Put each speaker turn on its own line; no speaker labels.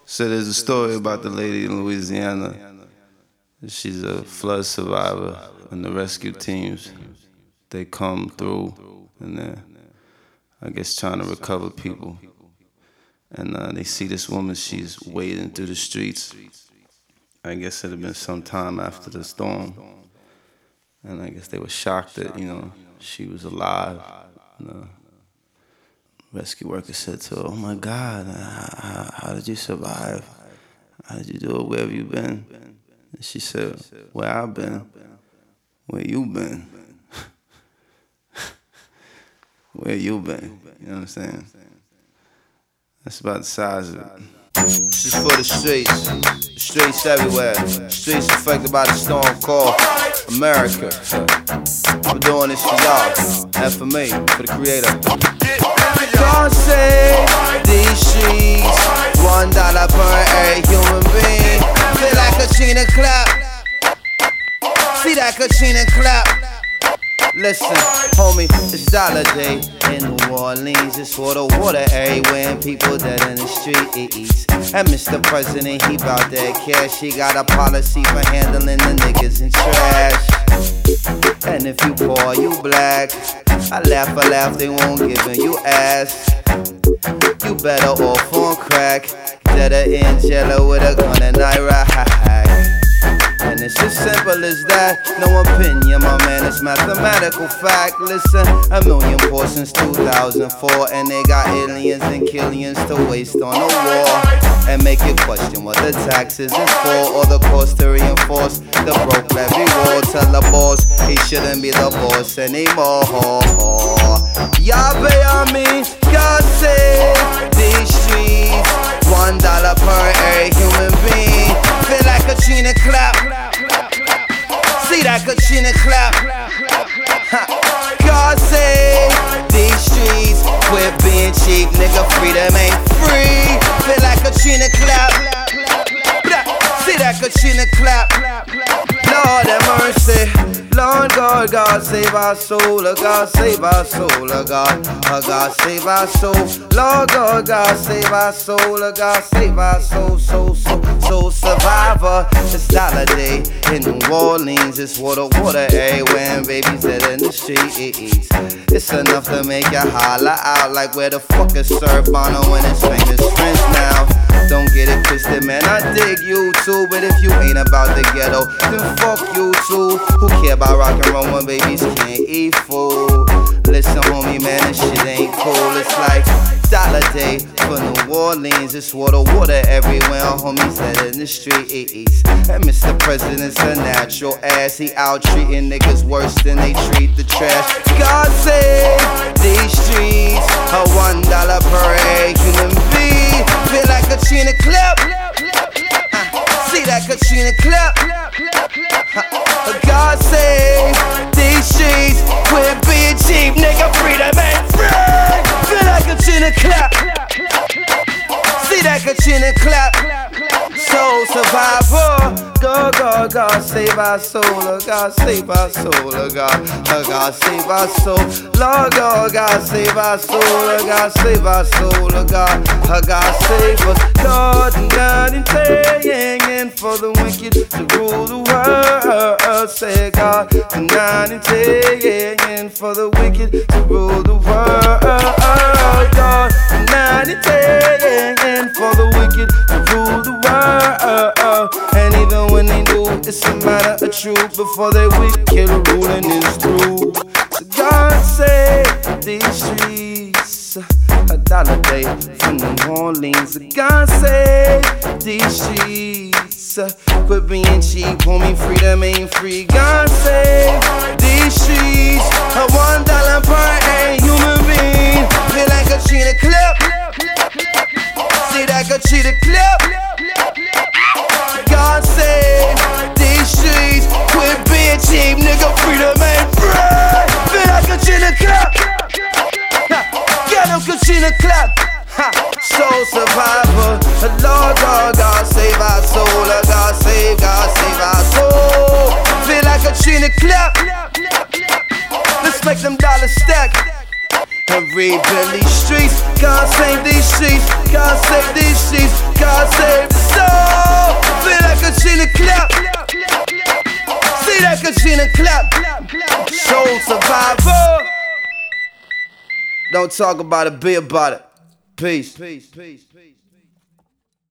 So there's a story about the lady in Louisiana. She's a flood survivor, and the rescue teams, they come through and they're, I guess, trying to recover people. And they see this woman, she's wading through the streets. I guess it had been some time after the storm. And I guess they were shocked that, she was alive. And the rescue worker said to her, "Oh my God, how did you survive? How did you do it? Where have you been?" And she said, "Where I've been? Where you been? Where you been?" You know what I'm saying? That's about the size of it. This is for the streets. The streets everywhere. Streets affected by the storm called America. I'm doing this for y'all, and for me, for the creator. God save these streets. $1 per every human being. Feel like a Katrina clap. See that Katrina clap. Listen, homie, it's Dollar Day in New Orleans. It's for the water everywhere and people dead in the streets. And Mr. President, he bout that cash. He got a policy for handling the niggas in trash. And if you poor, you black, I laugh, they won't give you ass. You better off on crack, deader in jail with a gun and I ride. And it's as simple as that, no opinion, my man, it's mathematical fact. Listen, 1 million portions 2004, and they got aliens and killions to waste on a war. And make you question what the taxes is for, or the cost to reinforce the broke levy war. Tell the boss he shouldn't be the boss anymore. Yahweh on me, God save these streets. $1 per every human being. Feel like Katrina clap. See that Katrina clap. God save these streets. Quit being cheap, nigga. Freedom ain't free. Feel like Katrina clap. See that Katrina clap. Lord have mercy. Lord God, God save our soul, God save our soul, God save our soul. Lord God, God save our soul, God save our soul, soul survivor. It's Dollar Day in New Orleans. It's water everywhere and babies dead in the streets. It's enough to make you holler out like where the fuck is Sir Bono and his famous friends now. Don't get it twisted, man, I dig you too, but if you ain't about the ghetto, then fuck you too. Who care about rock and roll when babies can't eat food? Listen, homie, man, this shit ain't cool. It's like Dollar Day for New Orleans. It's water everywhere, homies dead in the streets. And Mr. President's a natural ass. He out treating niggas worse than they treat the trash. God save these streets. A $1 per every human being. Feel like Katrina clap. See that Katrina clap. God save these streets. Quit being cheap, nigga. Freedom ain't free. Feel like Katrina clap. See that Katrina clap. Soul survivor. God save our soul. God save our soul. God save our soul. Lord God save our soul. God save our soul. God save us. God and praying for the wicked to rule the world. Say God and praying for the wicked to rule the world. God and praying for the wicked to rule the world. And even when they do, it's a matter of truth. Before they wicked, ruling is through. So God save these streets. $1 day from New Orleans. God save these streets. Quit being cheap, homie. Freedom ain't free. God save these streets. $1 per every human being. Feel like a cheetah clip. See that Katrina clap. God save these streets. Quit being cheap, nigga. Freedom ain't free. Feel like Katrina clap. Get him Katrina clap. Soul survivor. Lord God save our soul. God save our soul. Feel like Katrina clap. Let's make them dollars stack. And rebuild these streets. God save these streets. God save these streets. God save Gina clap. Soul survivor. Don't talk about it, be about it. Peace.